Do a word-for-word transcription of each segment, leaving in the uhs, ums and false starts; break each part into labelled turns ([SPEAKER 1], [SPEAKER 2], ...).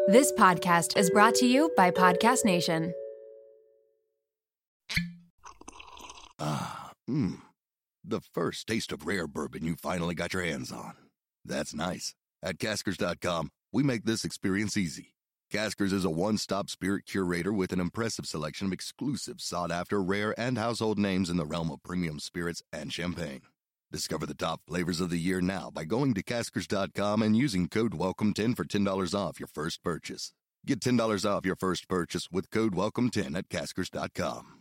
[SPEAKER 1] This podcast is brought to you by Podcast Nation.
[SPEAKER 2] Ah, mmm. The first taste of rare bourbon you finally got your hands on. That's nice. At Caskers dot com, we make this experience easy. Caskers is a one-stop spirit curator with an impressive selection of exclusive, sought-after, rare, and household names in the realm of premium spirits and champagne. Discover the top flavors of the year now by going to Caskers dot com and using code welcome ten for ten dollars off your first purchase. Get ten dollars off your first purchase with code welcome ten at Caskers dot com.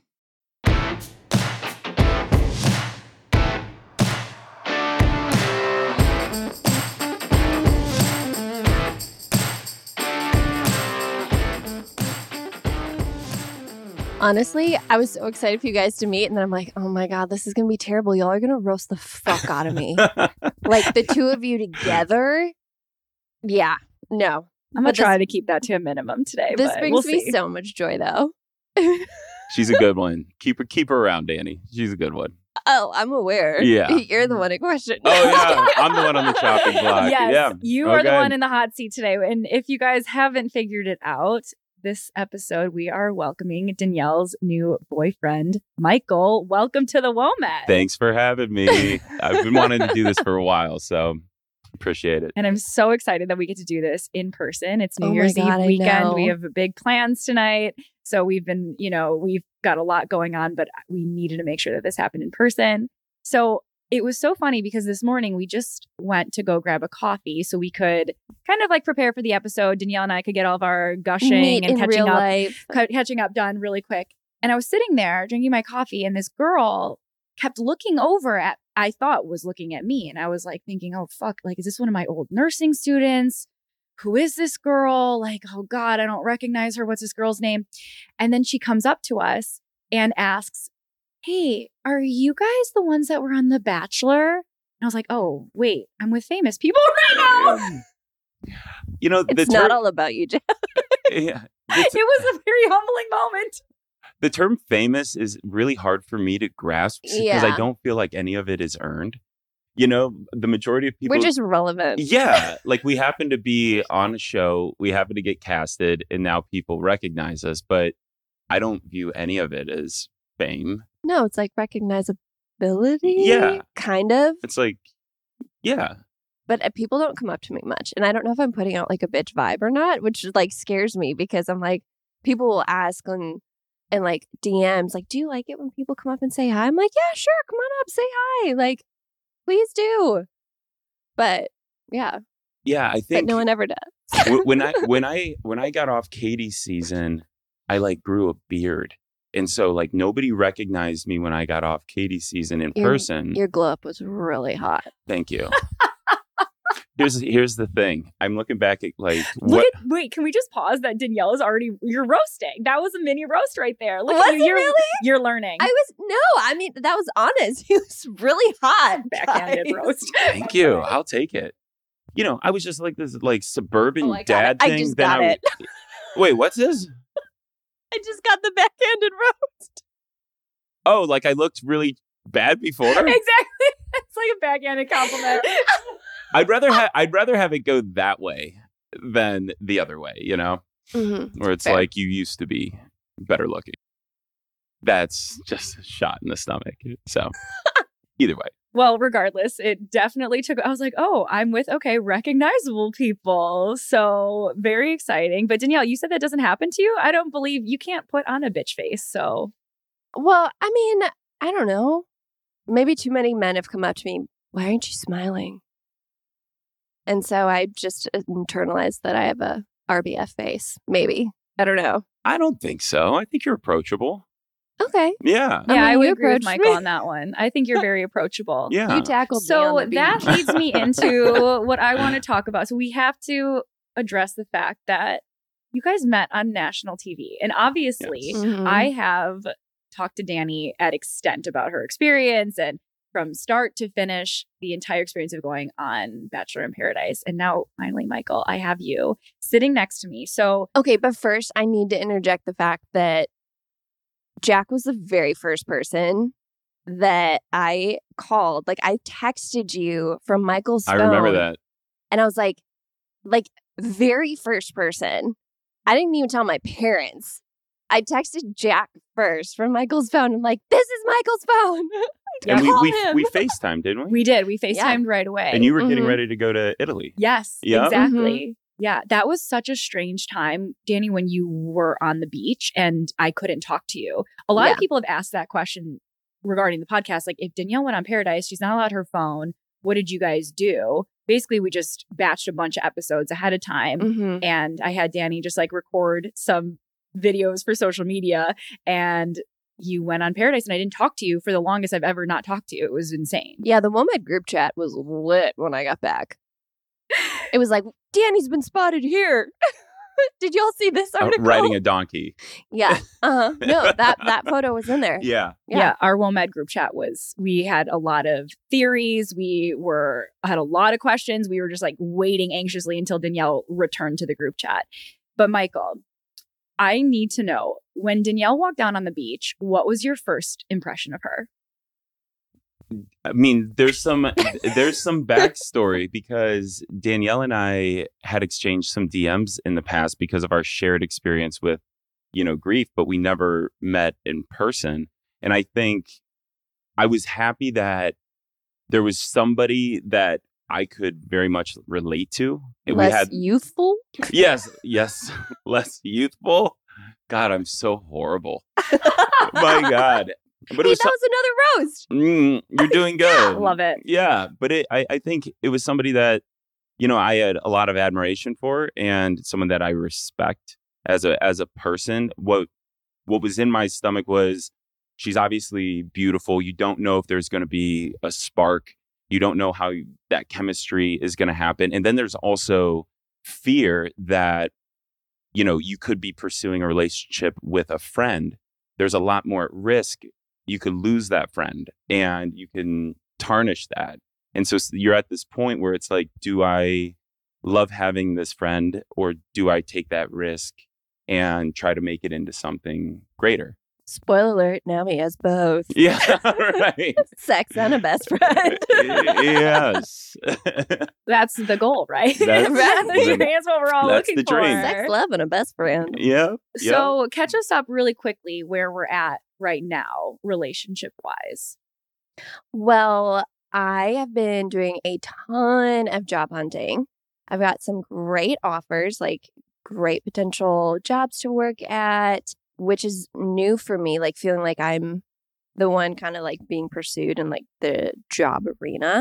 [SPEAKER 3] Honestly, I was so excited for you guys to meet, and then I'm like, oh my God, this is going to be terrible. Y'all are going to roast the fuck out of me. Like, the two of you together? Yeah, no.
[SPEAKER 4] I'm going to try this, to keep that to a minimum today.
[SPEAKER 3] This
[SPEAKER 4] but
[SPEAKER 3] brings
[SPEAKER 4] we'll
[SPEAKER 3] me
[SPEAKER 4] see.
[SPEAKER 3] so much joy, though.
[SPEAKER 5] She's a good one. Keep her keep her around, Danny. She's a good one.
[SPEAKER 3] Oh, I'm aware.
[SPEAKER 5] Yeah.
[SPEAKER 3] You're the one in question.
[SPEAKER 5] Oh, yeah. I'm the one on the chopping block.
[SPEAKER 4] Yes,
[SPEAKER 5] yeah.
[SPEAKER 4] you are
[SPEAKER 5] okay.
[SPEAKER 4] the one in the hot seat today. And if you guys haven't figured it out, this episode, we are welcoming Danielle's new boyfriend, Michael. Welcome to the WOMED.
[SPEAKER 5] Thanks for having me. I've been wanting to do this for a while, so appreciate it.
[SPEAKER 4] And I'm so excited that we get to do this in person. It's New
[SPEAKER 3] Oh my
[SPEAKER 4] Year's
[SPEAKER 3] God,
[SPEAKER 4] Eve
[SPEAKER 3] I
[SPEAKER 4] weekend.
[SPEAKER 3] know.
[SPEAKER 4] We have big plans tonight. So we've been, you know, we've got a lot going on, but we needed to make sure that this happened in person. So it was so funny because this morning we just went to go grab a coffee so we could kind of like prepare for the episode. Danielle and I could get all of our gushing
[SPEAKER 3] Meet
[SPEAKER 4] and
[SPEAKER 3] in
[SPEAKER 4] catching
[SPEAKER 3] real
[SPEAKER 4] up,
[SPEAKER 3] life.
[SPEAKER 4] ca- catching up done really quick. And I was sitting there drinking my coffee, and this girl kept looking over at, I thought was looking at me. And I was like thinking, oh, fuck, like, is this one of my old nursing students? Who is this girl? Like, oh God, I don't recognize her. What's this girl's name? And then she comes up to us and asks, hey, are you guys the ones that were on The Bachelor? And I was like, oh, wait, I'm with famous people right now.
[SPEAKER 5] You know, the
[SPEAKER 3] It's
[SPEAKER 5] term,
[SPEAKER 3] not all about you, Jeff.
[SPEAKER 5] yeah, the,
[SPEAKER 4] It was a very humbling moment.
[SPEAKER 5] the term famous is really hard for me to grasp because
[SPEAKER 3] Yeah.
[SPEAKER 5] I don't feel like any of it is earned. You know, the majority of people...
[SPEAKER 3] We're just relevant.
[SPEAKER 5] Yeah, like we happen to be on a show, we happen to get casted, and now people recognize us, but I don't view any of it as fame.
[SPEAKER 3] No, it's like recognizability.
[SPEAKER 5] Yeah.
[SPEAKER 3] Kind of.
[SPEAKER 5] It's like, yeah.
[SPEAKER 3] But uh, people don't come up to me much. And I don't know if I'm putting out like a bitch vibe or not, which like scares me because I'm like, people will ask on and like D Ms, like, do you like it when people come up and say hi? I'm like, yeah, sure. Come on up. Say hi. Like, please do. But yeah.
[SPEAKER 5] Yeah, I
[SPEAKER 3] But
[SPEAKER 5] think
[SPEAKER 3] no one ever does.
[SPEAKER 5] w- when I when I when I got off Katie's season, I like grew a beard. And so like nobody recognized me when I got off Katie's season in
[SPEAKER 3] Your-
[SPEAKER 5] person.
[SPEAKER 3] Your glow up was really hot.
[SPEAKER 5] Thank you. Here's here's the thing. I'm looking back at like
[SPEAKER 4] Look
[SPEAKER 5] what
[SPEAKER 4] at, wait, can we just pause that Danielle is already, you're roasting. That was a mini roast right there. Look
[SPEAKER 3] Was
[SPEAKER 4] at you.
[SPEAKER 3] it
[SPEAKER 4] You're,
[SPEAKER 3] really?
[SPEAKER 4] you're learning.
[SPEAKER 3] I was, no, I mean, that was honest. He was really hot.
[SPEAKER 4] Backhanded
[SPEAKER 3] guys.
[SPEAKER 4] roast.
[SPEAKER 5] Thank you. I'll take it. You know, I was just like this like suburban
[SPEAKER 3] Oh, I got
[SPEAKER 5] dad
[SPEAKER 3] it. I
[SPEAKER 5] thing.
[SPEAKER 3] just
[SPEAKER 5] then
[SPEAKER 3] got
[SPEAKER 5] I,
[SPEAKER 3] it.
[SPEAKER 5] Wait, what's this?
[SPEAKER 3] I just got the backhanded roast.
[SPEAKER 5] Oh, like I looked really bad before?
[SPEAKER 4] Exactly. It's like a backhanded compliment.
[SPEAKER 5] I'd rather have I'd rather have it go that way than the other way, you know?
[SPEAKER 3] Mm-hmm.
[SPEAKER 5] Where it's
[SPEAKER 3] Fair.
[SPEAKER 5] like you used to be better looking. That's just a shot in the stomach. So either way.
[SPEAKER 4] Well, regardless, it definitely took, I was like, oh, I'm with, okay, recognizable people. So very exciting. But Danielle, you said that doesn't happen to you? I don't believe you can't put on a bitch face. So
[SPEAKER 3] Well, I mean, I don't know. Maybe too many men have come up to me. Why aren't you smiling? And so I just internalized that I have a R B F face. Maybe. I don't know.
[SPEAKER 5] I don't think so. I think you're approachable.
[SPEAKER 3] Okay.
[SPEAKER 5] Yeah.
[SPEAKER 3] I
[SPEAKER 4] yeah, I,
[SPEAKER 3] mean,
[SPEAKER 4] would
[SPEAKER 3] you
[SPEAKER 4] agree with
[SPEAKER 3] approached
[SPEAKER 4] Michael
[SPEAKER 3] me.
[SPEAKER 4] on that one. I think you're very approachable.
[SPEAKER 5] Yeah.
[SPEAKER 3] You tackled me
[SPEAKER 4] So
[SPEAKER 3] on the
[SPEAKER 4] that
[SPEAKER 3] beach.
[SPEAKER 4] leads me into what I want to talk about. So we have to address the fact that you guys met on national T V. And obviously,
[SPEAKER 5] Yes.
[SPEAKER 3] Mhm.
[SPEAKER 4] I have talked to Danny at extent about her experience and from start to finish, the entire experience of going on Bachelor in Paradise. And now, finally, Michael, I have you sitting next to me. So
[SPEAKER 3] Okay, but first I need to interject the fact that Jack was the very first person that I called. Like I texted you from Michael's
[SPEAKER 5] I
[SPEAKER 3] phone.
[SPEAKER 5] remember that.
[SPEAKER 3] And I was like, like very first person, I didn't even tell my parents. I texted Jack first from Michael's phone. I'm like, this is Michael's phone.
[SPEAKER 5] And we
[SPEAKER 3] Call
[SPEAKER 5] we,
[SPEAKER 3] him.
[SPEAKER 5] we FaceTimed, didn't we?
[SPEAKER 4] We did. We FaceTimed
[SPEAKER 3] Yeah.
[SPEAKER 4] right away.
[SPEAKER 5] And you were getting
[SPEAKER 3] Mhm.
[SPEAKER 5] ready to go to Italy.
[SPEAKER 4] Yes,
[SPEAKER 5] Yeah.
[SPEAKER 4] exactly. Yeah, that was such a strange time, Danny, when you were on the beach and I couldn't talk to you. A lot
[SPEAKER 3] Yeah.
[SPEAKER 4] of people have asked that question regarding the podcast. Like, if Danielle went on Paradise, she's not allowed her phone. What did you guys do? Basically, we just batched a bunch of episodes ahead of time.
[SPEAKER 3] Mhm.
[SPEAKER 4] And I had Danny just like record some videos for social media. And you went on Paradise and I didn't talk to you for the longest I've ever not talked to you. It was insane.
[SPEAKER 3] Yeah, the WOMED group chat was lit when I got back. It was like, Danny's been spotted here. Did y'all see this
[SPEAKER 5] Uh,
[SPEAKER 3] article?
[SPEAKER 5] riding a donkey.
[SPEAKER 3] Yeah. Uh-huh. No, that, that photo was in there.
[SPEAKER 5] Yeah.
[SPEAKER 4] Yeah.
[SPEAKER 3] Yeah.
[SPEAKER 4] Our WOMED group chat was, we had a lot of theories. We were, had a lot of questions. We were just like waiting anxiously until Danielle returned to the group chat. But Michael, I need to know, when Danielle walked down on the beach, what was your first impression of her?
[SPEAKER 5] I mean, there's some there's some backstory because Danielle and I had exchanged some D Ms in the past because of our shared experience with, you know, grief, but we never met in person. And I think I was happy that there was somebody that I could very much relate to. And
[SPEAKER 3] Less
[SPEAKER 5] we had
[SPEAKER 3] youthful.
[SPEAKER 5] yes, yes, less youthful. God, I'm so horrible. My God. But it
[SPEAKER 3] Hey,
[SPEAKER 5] was
[SPEAKER 3] that
[SPEAKER 5] so-
[SPEAKER 3] was another roast.
[SPEAKER 5] Mm, you're doing good.
[SPEAKER 4] Love it.
[SPEAKER 5] Yeah, but it, I, I think it was somebody that, you know, I had a lot of admiration for, and someone that I respect as a as a person. What what was in my stomach was, she's obviously beautiful. You don't know if there's going to be a spark. You don't know how that chemistry is going to happen. And then there's also fear that, you know, you could be pursuing a relationship with a friend. There's a lot more at risk. You could lose that friend and you can tarnish that. And so you're at this point where it's like, do I love having this friend, or do I take that risk and try to make it into something greater?
[SPEAKER 3] Spoiler alert, now he has both.
[SPEAKER 5] Yeah, right.
[SPEAKER 3] Sex and a best friend.
[SPEAKER 5] Yes.
[SPEAKER 4] That's the goal, right?
[SPEAKER 5] That's
[SPEAKER 3] Right.
[SPEAKER 5] the-
[SPEAKER 4] That's what we're all
[SPEAKER 5] that's
[SPEAKER 4] looking
[SPEAKER 5] the dream.
[SPEAKER 4] for.
[SPEAKER 3] Sex, love, and a best friend.
[SPEAKER 5] Yeah. yeah.
[SPEAKER 4] So catch us up really quickly where we're at right now, relationship wise.
[SPEAKER 3] Well, I have been doing a ton of job hunting. I've got some great offers, like great potential jobs to work at, which is new for me, like feeling like I'm the one kind of like being pursued in like the job arena,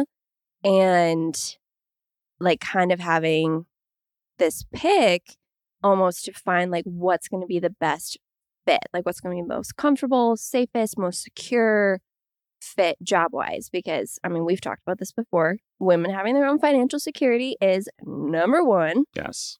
[SPEAKER 3] and like kind of having this pick almost to find like what's going to be the best fit, like what's going to be most comfortable, safest, most secure fit job wise. Because I mean, we've talked about this before. Women having their own financial security is number one.
[SPEAKER 5] Yes.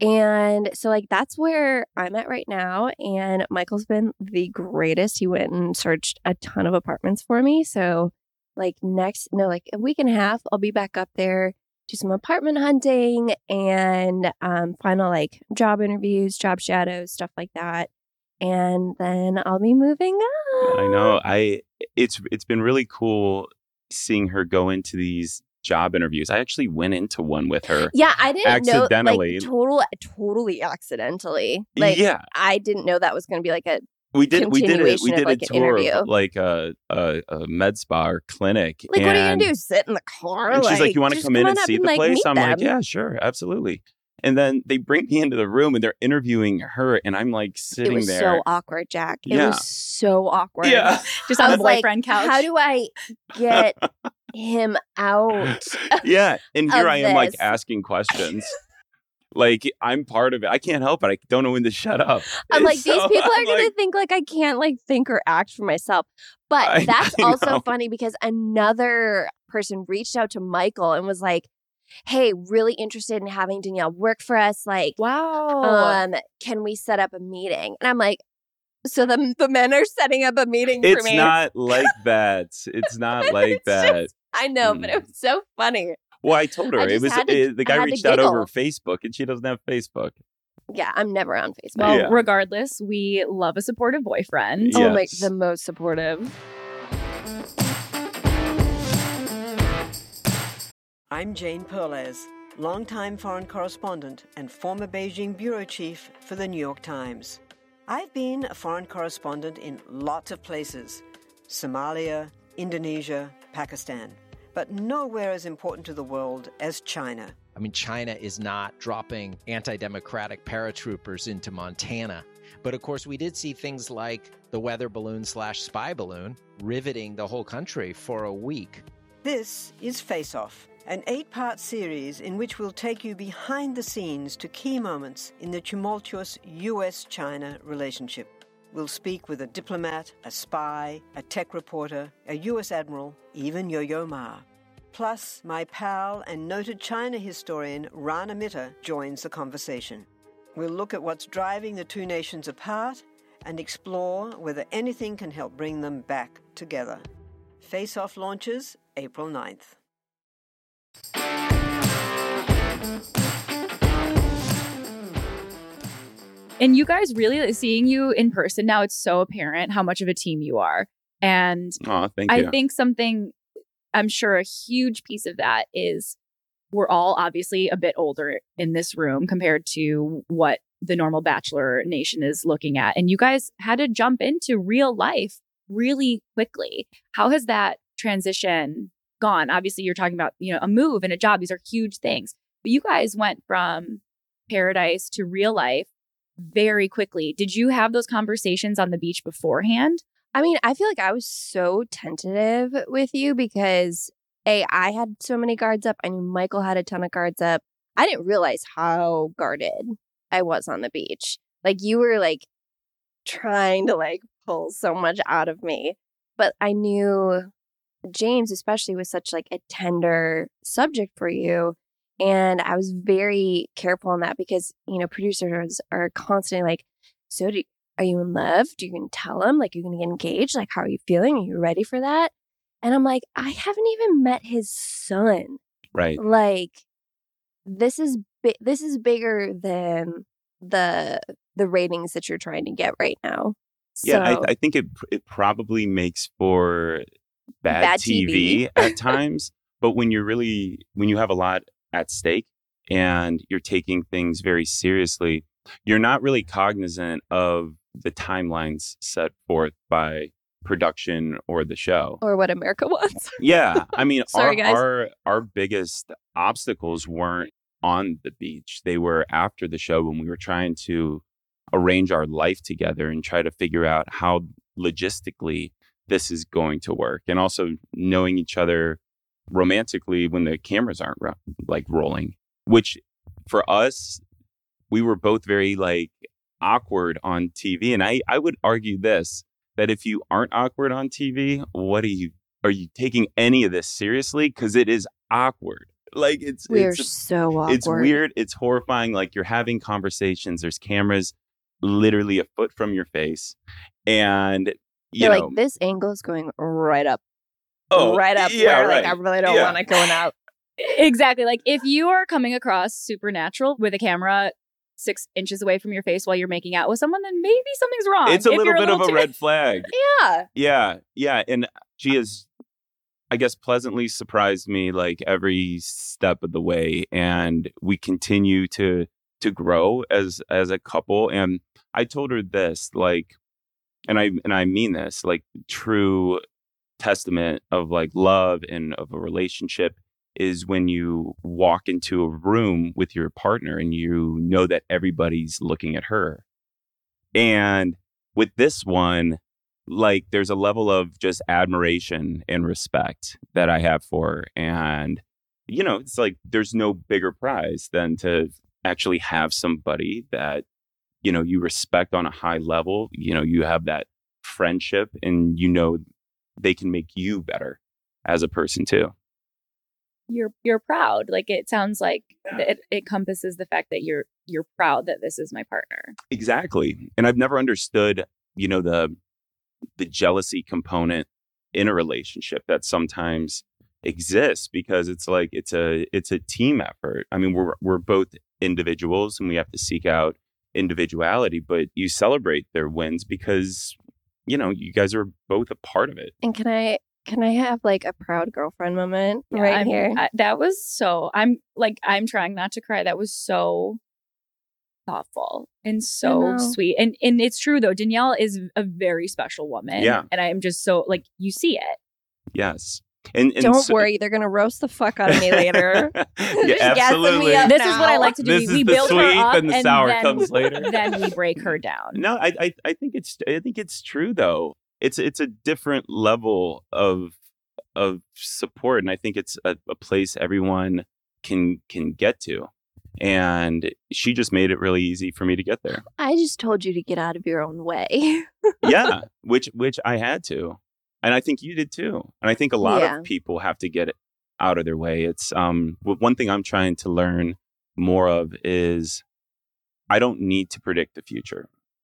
[SPEAKER 3] And so, like, that's where I'm at right now. And Michael's been the greatest. He went and searched a ton of apartments for me. So, like, next, no, like a week and a half, I'll be back up there, do some apartment hunting and um, final, like, job interviews, job shadows, stuff like that. And then I'll be moving up.
[SPEAKER 5] I know. I it's it's been really cool seeing her go into these job interviews. I actually went into one with her.
[SPEAKER 3] Yeah, I didn't
[SPEAKER 5] Accidentally.
[SPEAKER 3] know, like, total, totally accidentally. Like,
[SPEAKER 5] yeah.
[SPEAKER 3] I didn't know that was going to be like a
[SPEAKER 5] We did. We did it. We
[SPEAKER 3] continuation of,
[SPEAKER 5] did a
[SPEAKER 3] like, an
[SPEAKER 5] tour
[SPEAKER 3] interview.
[SPEAKER 5] of like a, a a med spa or clinic.
[SPEAKER 3] Like, what are you
[SPEAKER 5] and,
[SPEAKER 3] gonna do? Sit in the car?
[SPEAKER 5] And she's like, "You want to
[SPEAKER 3] just
[SPEAKER 5] come in
[SPEAKER 3] on
[SPEAKER 5] and
[SPEAKER 3] up
[SPEAKER 5] see the
[SPEAKER 3] like,
[SPEAKER 5] place?"
[SPEAKER 3] meet
[SPEAKER 5] I'm like,
[SPEAKER 3] them.
[SPEAKER 5] "Yeah, sure, absolutely." And then they bring me into the room and they're interviewing her, and I'm like
[SPEAKER 3] It
[SPEAKER 5] sitting
[SPEAKER 3] was
[SPEAKER 5] there.
[SPEAKER 3] so awkward, Jack. It
[SPEAKER 5] Yeah.
[SPEAKER 3] was so awkward.
[SPEAKER 5] Yeah.
[SPEAKER 4] Just
[SPEAKER 3] I
[SPEAKER 4] on the
[SPEAKER 3] was like,
[SPEAKER 4] boyfriend couch.
[SPEAKER 3] how do I get him out?
[SPEAKER 5] Yeah. And here
[SPEAKER 3] of
[SPEAKER 5] I am, like
[SPEAKER 3] this.
[SPEAKER 5] asking questions. Like I'm part of it. I can't help it. I don't know when to shut up.
[SPEAKER 3] I'm like,
[SPEAKER 5] So
[SPEAKER 3] these people are
[SPEAKER 5] I'm
[SPEAKER 3] gonna
[SPEAKER 5] like,
[SPEAKER 3] think like I can't like think or act for myself. But
[SPEAKER 5] I-
[SPEAKER 3] that's
[SPEAKER 5] I
[SPEAKER 3] also
[SPEAKER 5] know.
[SPEAKER 3] funny because another person reached out to Michael and was like, hey, really interested in having Danielle work for us. Like,
[SPEAKER 4] Wow.
[SPEAKER 3] um, can we set up a meeting? And I'm like, so the the men are setting up a meeting for
[SPEAKER 5] It's
[SPEAKER 3] me.
[SPEAKER 5] not like that. It's not like
[SPEAKER 3] It's
[SPEAKER 5] that.
[SPEAKER 3] just- I know, but it was so funny.
[SPEAKER 5] Well, I told her
[SPEAKER 3] I
[SPEAKER 5] it
[SPEAKER 3] just
[SPEAKER 5] was
[SPEAKER 3] had to-
[SPEAKER 5] it- the
[SPEAKER 3] I
[SPEAKER 5] guy
[SPEAKER 3] had to
[SPEAKER 5] reached out over
[SPEAKER 3] giggle.
[SPEAKER 5] Facebook, and she doesn't have Facebook.
[SPEAKER 3] Yeah, I'm never on Facebook.
[SPEAKER 4] Well,
[SPEAKER 5] Yeah.
[SPEAKER 4] regardless, we love a supportive boyfriend.
[SPEAKER 3] Oh my,
[SPEAKER 5] Yes.
[SPEAKER 3] the most supportive.
[SPEAKER 6] I'm Jane Perlez. longtime foreign correspondent and former Beijing bureau chief for the New York Times. I've been a foreign correspondent in lots of places: Somalia, Indonesia, Pakistan, but nowhere as important to the world as China.
[SPEAKER 7] I mean, China is not dropping anti-democratic paratroopers into Montana. But of course, we did see things like the weather balloon slash spy balloon riveting the whole country for a week.
[SPEAKER 6] This is Face Off, an eight-part series in which we'll take you behind the scenes to key moments in the tumultuous U S China relationship. We'll speak with a diplomat, a spy, a tech reporter, a U S admiral, even Yo-Yo Ma. Plus, my pal and noted China historian Rana Mitter joins the conversation. We'll look at what's driving the two nations apart and explore whether anything can help bring them back together. Face Off launches April ninth.
[SPEAKER 4] And you guys really, seeing you in person now, it's so apparent how much of a team you are. And
[SPEAKER 5] oh, thank
[SPEAKER 4] I
[SPEAKER 5] you.
[SPEAKER 4] think something, I'm sure a huge piece of that is we're all obviously a bit older in this room compared to what the normal Bachelor Nation is looking at. And you guys had to jump into real life really quickly. How has that transition gone? Obviously, you're talking about, you know, a move and a job. These are huge things. But you guys went from paradise to real life very quickly. Did you have those conversations on the beach beforehand?
[SPEAKER 3] I mean, I feel like I was so tentative with you because, A, I had so many guards up. I knew Michael had a ton of guards up. I didn't realize how guarded I was on the beach. Like, you were, like, trying to, like, pull so much out of me. But I knew James, especially, was such, like, a tender subject for you. And I was very careful on that because, you know, producers are constantly like, so do, are you in love? Do you going to tell him? Like, you're going to get engaged? Like, how are you feeling? Are you ready for that? And I'm like, I haven't even met his son.
[SPEAKER 5] Right.
[SPEAKER 3] Like, this is bi- this is bigger than the the ratings that you're trying to get right now.
[SPEAKER 5] Yeah,
[SPEAKER 3] So,
[SPEAKER 5] I, I think it it probably makes for bad,
[SPEAKER 3] Bad
[SPEAKER 5] T V,
[SPEAKER 3] T V.
[SPEAKER 5] at times. But when you're really, when you have a lot at stake and you're taking things very seriously, you're not really cognizant of the timelines set forth by production or the show.
[SPEAKER 3] or what America wants.
[SPEAKER 5] Yeah. I mean,
[SPEAKER 3] Sorry,
[SPEAKER 5] our,
[SPEAKER 3] guys.
[SPEAKER 5] our our biggest obstacles weren't on the beach. They were after the show when we were trying to arrange our life together and try to figure out how logistically this is going to work. And also knowing each other romantically when the cameras aren't ro- like rolling, which for us, we were both very like awkward on T V. And I, I would argue this, that if you aren't awkward on T V, what are you, are you taking any of this seriously? Because it is awkward. Like it's,
[SPEAKER 3] We're
[SPEAKER 5] it's,
[SPEAKER 3] so awkward.
[SPEAKER 5] it's weird. It's horrifying. Like you're having conversations. There's cameras literally a foot from your face. And, you
[SPEAKER 3] You're
[SPEAKER 5] know,
[SPEAKER 3] like, this angle is going right up.
[SPEAKER 5] oh,
[SPEAKER 3] right up
[SPEAKER 5] yeah,
[SPEAKER 3] where
[SPEAKER 5] right.
[SPEAKER 3] like I really don't
[SPEAKER 5] Yeah.
[SPEAKER 3] want it going out.
[SPEAKER 4] Exactly. Like if you are coming across supernatural with a camera six inches away from your face while you're making out with someone, then maybe something's wrong.
[SPEAKER 5] It's a
[SPEAKER 4] If
[SPEAKER 5] little
[SPEAKER 4] you're
[SPEAKER 5] bit of a
[SPEAKER 4] too-
[SPEAKER 5] red flag.
[SPEAKER 3] Yeah.
[SPEAKER 5] Yeah, yeah. And she has, I guess, pleasantly surprised me like every step of the way. And we continue to to grow as as a couple. And I told her this, like, and I and I mean this, like true testament of like love and of a relationship is when you walk into a room with your partner and you know that everybody's looking at her. And with this one, like there's a level of just admiration and respect that I have for her. And, you know, it's like there's no bigger prize than to actually have somebody that, you know, you respect on a high level. You know, you have that friendship and, you know, they can make you better as a person too.
[SPEAKER 4] You're you're proud. Like it sounds like it, it encompasses the fact that you're you're proud that this is my partner.
[SPEAKER 5] Exactly. And I've never understood, you know, the the jealousy component in a relationship that sometimes exists because it's like it's a it's a team effort. I mean, we're we're both individuals and we have to seek out individuality, but you celebrate their wins because, you know, you guys are both a part of it.
[SPEAKER 3] And can I Can I have like a proud girlfriend moment
[SPEAKER 4] Yeah,
[SPEAKER 3] right
[SPEAKER 4] I'm-
[SPEAKER 3] here?
[SPEAKER 4] I, that was so, I'm like, I'm trying not to cry. That was so thoughtful and so
[SPEAKER 3] know.
[SPEAKER 4] sweet. And and it's true though. Danielle is a very special woman.
[SPEAKER 5] Yeah.
[SPEAKER 4] And I am just so like, you see it.
[SPEAKER 5] Yes. And, and
[SPEAKER 3] Don't
[SPEAKER 5] so-
[SPEAKER 3] worry, they're gonna roast the fuck out of me later.
[SPEAKER 5] yeah,
[SPEAKER 3] Just gassing
[SPEAKER 5] absolutely.
[SPEAKER 3] me up
[SPEAKER 4] This is what I
[SPEAKER 3] now.
[SPEAKER 4] like to do.
[SPEAKER 5] This
[SPEAKER 4] we we
[SPEAKER 5] is the
[SPEAKER 4] build her
[SPEAKER 5] sweet
[SPEAKER 4] up
[SPEAKER 5] and the sour
[SPEAKER 4] then,
[SPEAKER 5] comes later.
[SPEAKER 4] Then we break her down.
[SPEAKER 5] No, I, I I think it's I think it's true though. It's it's a different level of of support, and I think it's a, a place everyone can can get to. And she just made it really easy for me to get there.
[SPEAKER 3] I just told you to get out of your own way.
[SPEAKER 5] Yeah, which which I had to, and I think you did too. And I think a lot
[SPEAKER 3] Yeah.
[SPEAKER 5] of people have to get it out of their way. It's um w- one thing I'm trying to learn more of is I don't need to predict the future.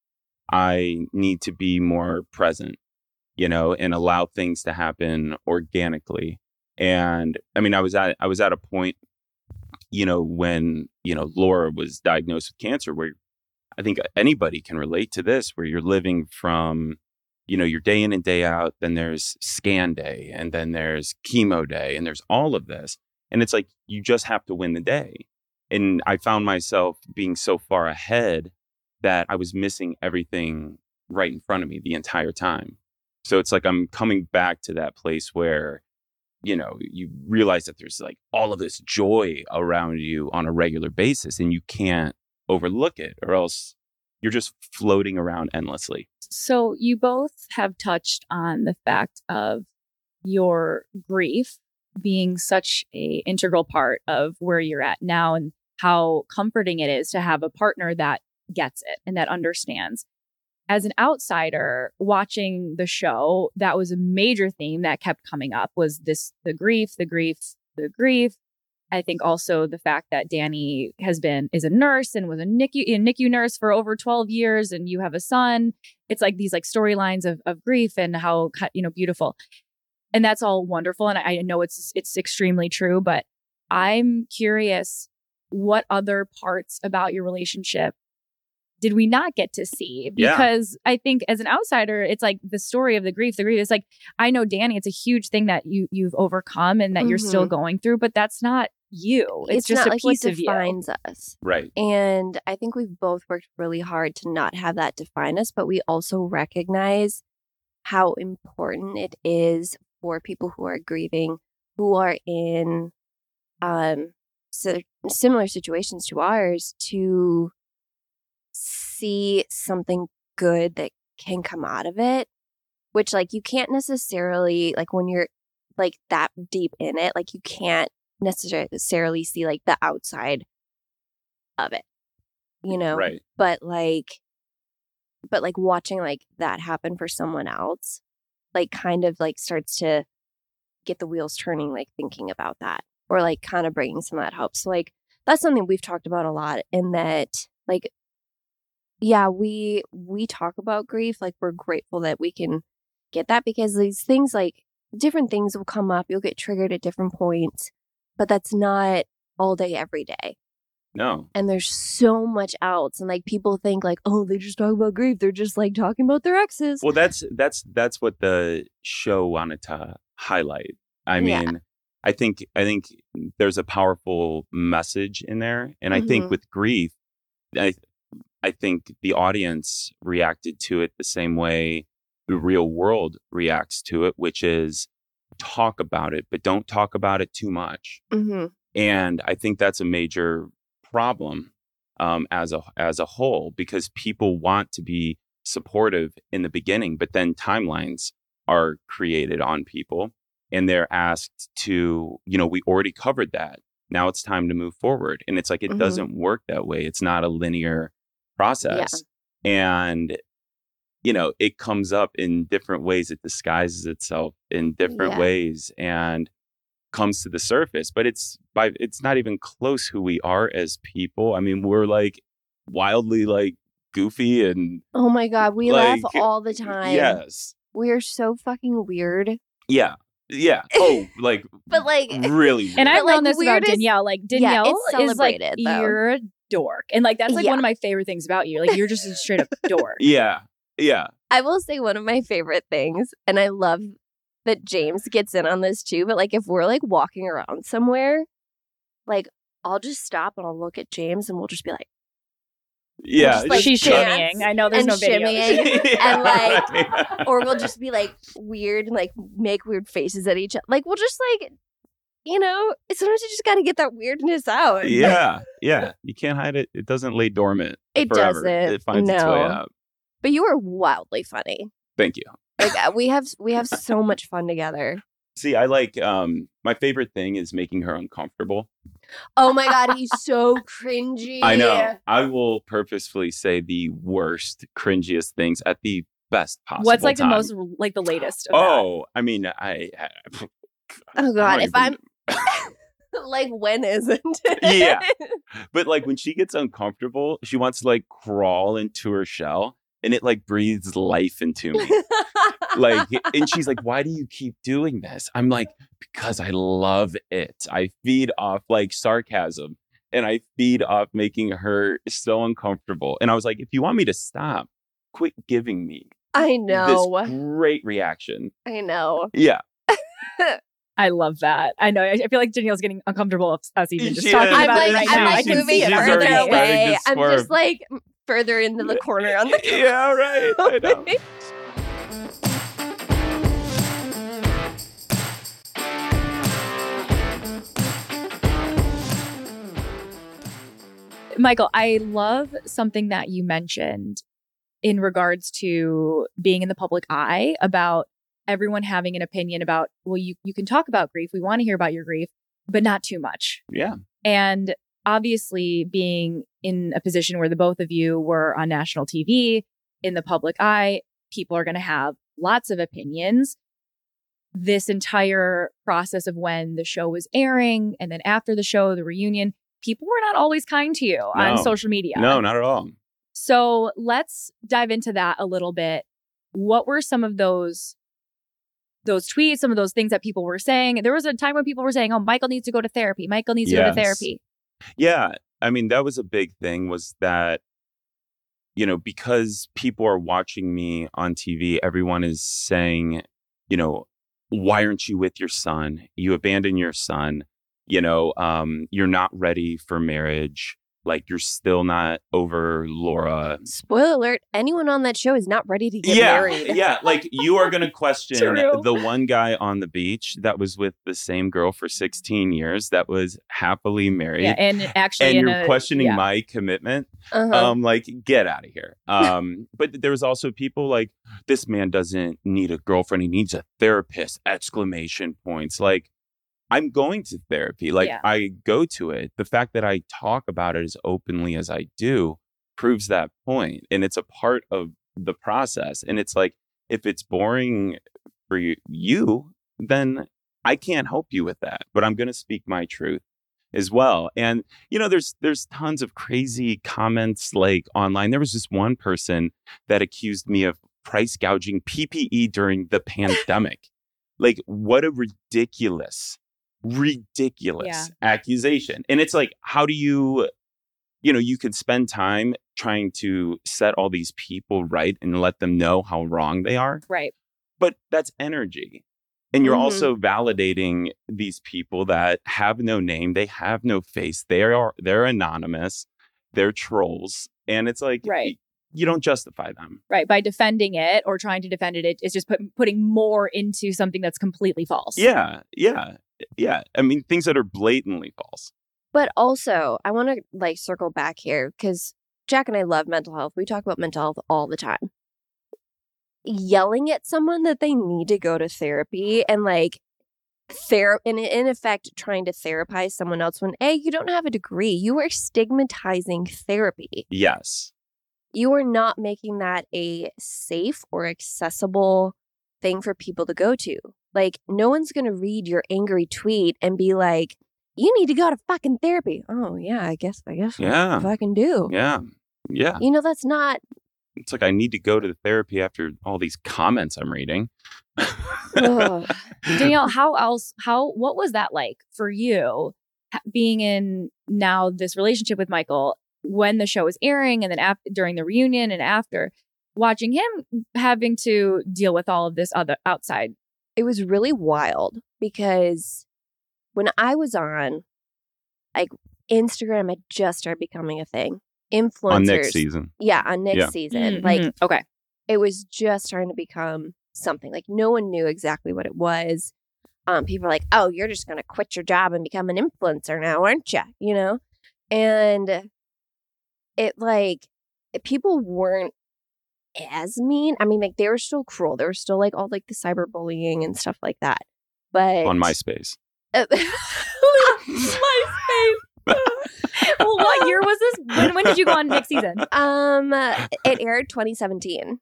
[SPEAKER 5] I need to be more present, you know, and allow things to happen organically. And I mean, I was at I was at a point, you know, when, you know, Laura was diagnosed with cancer, where I think anybody can relate to this, where you're living from, you know, your day in and day out, then there's scan day, and then there's chemo day, and there's all of this. And it's like, you just have to win the day. And I found myself being so far ahead that I was missing everything right in front of me the entire time. So it's like I'm coming back to that place where, you know, you realize that there's like all of this joy around you on a regular basis, and you can't overlook it, or else you're just floating around endlessly.
[SPEAKER 4] So you both have touched on the fact of your grief being such a integral part of where you're at now, and how comforting it is to have a partner that gets it and that understands. As an outsider watching the show, that was a major theme that kept coming up, was this the grief, the grief, the grief. I think also the fact that Danny has been is a nurse and was a N I C U, a N I C U nurse for over twelve years, and you have a son. It's like these like storylines of of grief and how, you know, beautiful. And that's all wonderful. And I know it's it's extremely true, but I'm curious, what other parts about your relationship did we not get to see? Because yeah. I think as an outsider, it's like the story of the grief, the grief. It's like, I know, Danny, it's a huge thing that you, you've overcome and that mm-hmm. you're still going through, but that's not you. It's, it's just
[SPEAKER 3] not
[SPEAKER 4] a
[SPEAKER 3] like
[SPEAKER 4] piece
[SPEAKER 3] what
[SPEAKER 4] of you.
[SPEAKER 3] defines us.
[SPEAKER 5] Right.
[SPEAKER 3] And I think we've both worked really hard to not have that define us, but we also recognize how important it is for people who are grieving, who are in um, so similar situations to ours, to see something good that can come out of it, which like you can't necessarily, like when you're like that deep in it, like you can't necessarily see like the outside of it, you know?
[SPEAKER 5] Right.
[SPEAKER 3] But like, but like watching like that happen for someone else, like kind of like starts to get the wheels turning, like thinking about that, or like kind of bringing some of that hope. So like, that's something we've talked about a lot, in that like, yeah, we we talk about grief. Like, we're grateful that we can get that, because these things, like different things will come up. You'll get triggered at different points, but that's not all day, every day.
[SPEAKER 5] No.
[SPEAKER 3] And there's so much else. And like people think like, oh, they just talk about grief. They're just like talking about their exes.
[SPEAKER 5] Well, that's that's that's what the show wanted to highlight. I mean, yeah. I think I think there's a powerful message in there, and I mm-hmm. think with grief, I. I think the audience reacted to it the same way the real world reacts to it, which is talk about it, but don't talk about it too much.
[SPEAKER 3] Mm-hmm.
[SPEAKER 5] And I think that's a major problem um, as a as a whole, because people want to be supportive in the beginning, but then timelines are created on people, and they're asked to, you know, we already covered that. Now it's time to move forward. And it's like, it mm-hmm. doesn't work that way. It's not a linear process. Yeah. And, you know, it comes up in different ways. It disguises itself in different yeah. ways and comes to the surface. But it's by it's not even close who we are as people. I mean, we're like wildly like goofy and
[SPEAKER 3] oh my God, we
[SPEAKER 5] like,
[SPEAKER 3] laugh all the time.
[SPEAKER 5] Yes.
[SPEAKER 3] We're so fucking weird.
[SPEAKER 5] Yeah. Yeah. Oh, like,
[SPEAKER 3] but like,
[SPEAKER 5] really weird.
[SPEAKER 4] And I've
[SPEAKER 3] but, like,
[SPEAKER 4] known this about
[SPEAKER 3] weirdest-
[SPEAKER 4] Danielle. Like, Danielle
[SPEAKER 3] yeah,
[SPEAKER 4] is like,
[SPEAKER 3] though.
[SPEAKER 4] You're a dork. And like, that's like
[SPEAKER 3] yeah.
[SPEAKER 4] one of my favorite things about you. Like, you're just a straight up dork.
[SPEAKER 5] Yeah. Yeah.
[SPEAKER 3] I will say one of my favorite things, and I love that James gets in on this too, but like if we're like walking around somewhere, like I'll just stop and I'll look at James and we'll just be like,
[SPEAKER 5] Yeah,
[SPEAKER 3] just, like,
[SPEAKER 4] she's
[SPEAKER 3] dance
[SPEAKER 4] shimmying. I know there's
[SPEAKER 3] and
[SPEAKER 4] no video.
[SPEAKER 3] shimmying.
[SPEAKER 5] Yeah,
[SPEAKER 3] and, like,
[SPEAKER 5] right.
[SPEAKER 3] or we'll just be like weird and like make weird faces at each other. Like we'll just like, you know, sometimes you just got to get that weirdness out.
[SPEAKER 5] Yeah, yeah. You can't hide it. It doesn't lay dormant.
[SPEAKER 3] It
[SPEAKER 5] forever.
[SPEAKER 3] doesn't.
[SPEAKER 5] It finds its way
[SPEAKER 3] No.
[SPEAKER 5] out.
[SPEAKER 3] But you were wildly funny.
[SPEAKER 5] Thank you.
[SPEAKER 3] Like uh, we have we have so much fun together.
[SPEAKER 5] See, I like um my favorite thing is making her uncomfortable.
[SPEAKER 3] Oh my God, he's so cringy.
[SPEAKER 5] I know. I will purposefully say the worst, cringiest things at the best possible
[SPEAKER 4] What's like
[SPEAKER 5] time.
[SPEAKER 4] the most, like the latest? Of that?
[SPEAKER 5] Oh, I mean, I. I
[SPEAKER 3] Oh God,
[SPEAKER 5] I don't
[SPEAKER 3] if I'm
[SPEAKER 5] even-
[SPEAKER 3] like, when isn't it?
[SPEAKER 5] Yeah. But like when she gets uncomfortable, she wants to like crawl into her shell, and it like breathes life into me. Like, and she's like, why do you keep doing this? I'm like, because I love it. I feed off like sarcasm, and I feed off making her so uncomfortable. And I was like, if you want me to stop, quit giving me
[SPEAKER 3] I know.
[SPEAKER 5] this great reaction.
[SPEAKER 3] I know.
[SPEAKER 5] Yeah.
[SPEAKER 4] I love that. I know. I I feel like Danielle's getting uncomfortable of us even just
[SPEAKER 5] She
[SPEAKER 4] talking
[SPEAKER 5] is.
[SPEAKER 3] I'm
[SPEAKER 4] about
[SPEAKER 3] like,
[SPEAKER 4] it right
[SPEAKER 3] I'm
[SPEAKER 4] now. I
[SPEAKER 3] like
[SPEAKER 4] can
[SPEAKER 3] moving
[SPEAKER 4] see it on her
[SPEAKER 3] further
[SPEAKER 4] face.
[SPEAKER 3] away.
[SPEAKER 5] to
[SPEAKER 3] I'm
[SPEAKER 5] swerve.
[SPEAKER 3] just like further into the corner on the
[SPEAKER 5] Yeah, right. I know.
[SPEAKER 4] Michael, I love something that you mentioned in regards to being in the public eye about everyone having an opinion about, well, you, you can talk about grief. We want to hear about your grief, but not too much.
[SPEAKER 5] Yeah.
[SPEAKER 4] And obviously being in a position where the both of you were on national T V, in the public eye, people are going to have lots of opinions. This entire process of when the show was airing and then after the show, the reunion, people were not always kind to you on
[SPEAKER 5] No.
[SPEAKER 4] social media.
[SPEAKER 5] No, not at all.
[SPEAKER 4] So let's dive into that a little bit. What were some of those those tweets, some of those things that people were saying? There was a time when people were saying, oh, Michael needs to go to therapy. Michael needs to go to
[SPEAKER 5] Yes.
[SPEAKER 4] therapy.
[SPEAKER 5] Yeah. I mean, that was a big thing, was that, you know, because people are watching me on T V, everyone is saying, you know, why aren't you with your son? You abandoned your son. You know, um, you're not ready for marriage. Like, you're still not over Laura.
[SPEAKER 3] Spoiler alert, anyone on that show is not ready to get
[SPEAKER 5] yeah,
[SPEAKER 3] married.
[SPEAKER 5] yeah. Like, you are going to question
[SPEAKER 4] True.
[SPEAKER 5] the one guy on the beach that was with the same girl for sixteen years, that was happily married.
[SPEAKER 4] Yeah, and actually,
[SPEAKER 5] and
[SPEAKER 4] in
[SPEAKER 5] you're
[SPEAKER 4] a-
[SPEAKER 5] questioning
[SPEAKER 4] yeah.
[SPEAKER 5] my commitment.
[SPEAKER 3] Uh-huh.
[SPEAKER 5] Um, like, get out of here. Um, but there was also people like, this man doesn't need a girlfriend. He needs a therapist, exclamation points. Like, I'm going to therapy. Like,
[SPEAKER 4] Yeah.
[SPEAKER 5] I go to it. The fact that I talk about it as openly as I do proves that point. And it's a part of the process. And it's like, if it's boring for you, you then I can't help you with that. But I'm going to speak my truth as well. And, you know, there's there's tons of crazy comments like online. There was this one person that accused me of price gouging P P E during the pandemic. Like, what a ridiculous, ridiculous
[SPEAKER 4] Yeah.
[SPEAKER 5] accusation. And it's like, how do you, you know, you could spend time trying to set all these people right and let them know how wrong they are.
[SPEAKER 4] Right.
[SPEAKER 5] But that's energy. And you're
[SPEAKER 3] Mhm.
[SPEAKER 5] also validating these people that have no name, they have no face, they are they're anonymous, they're trolls, and it's like,
[SPEAKER 4] Right.
[SPEAKER 5] you don't justify them.
[SPEAKER 4] Right. By defending it or trying to defend it, it- it's just put, putting more into something that's completely false.
[SPEAKER 5] Yeah, yeah, yeah. I mean, things that are blatantly false.
[SPEAKER 3] But also, I want to like circle back here because Jack and I love mental health. We talk about mental health all the time. Yelling at someone that they need to go to therapy and like ther- in, in effect trying to therapize someone else when A, you don't have a degree. You are stigmatizing therapy.
[SPEAKER 5] Yes.
[SPEAKER 3] You are not making that a safe or accessible thing for people to go to. Like, no one's going to read your angry tweet and be like, you need to go to fucking therapy. Oh, yeah, I guess, I guess
[SPEAKER 5] Yeah.
[SPEAKER 3] I fucking do.
[SPEAKER 5] Yeah. Yeah.
[SPEAKER 3] You know, that's not,
[SPEAKER 5] It's like, I need to go to the therapy after all these comments I'm reading.
[SPEAKER 3] ugh.
[SPEAKER 4] Danielle, how else, how, what was that like for you ha- being in now this relationship with Michael when the show was airing and then ap- during the reunion and after watching him having to deal with all of this other outside
[SPEAKER 3] it was really wild because when I was on, like, Instagram had just started becoming a thing. Influencers.
[SPEAKER 5] On next season.
[SPEAKER 3] Yeah, on next
[SPEAKER 5] Yeah.
[SPEAKER 3] season.
[SPEAKER 4] Mm-hmm.
[SPEAKER 3] Like,
[SPEAKER 4] okay.
[SPEAKER 3] it was just starting to become something. Like, no one knew exactly what it was. Um, people are like, oh, you're just going to quit your job and become an influencer now, aren't you? You know? And it, like, people weren't as mean. I mean, like, they were still cruel. There was still, like, all, like, the cyberbullying and stuff like that. But
[SPEAKER 5] On MySpace.
[SPEAKER 3] Uh,
[SPEAKER 4] MySpace. Well, what year was this? When, when did you go on next season?
[SPEAKER 3] Um, it aired twenty seventeen.